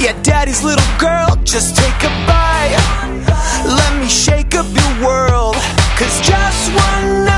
Yeah, daddy's little girl, just take a bite. Let me shake up your world, 'cause just one night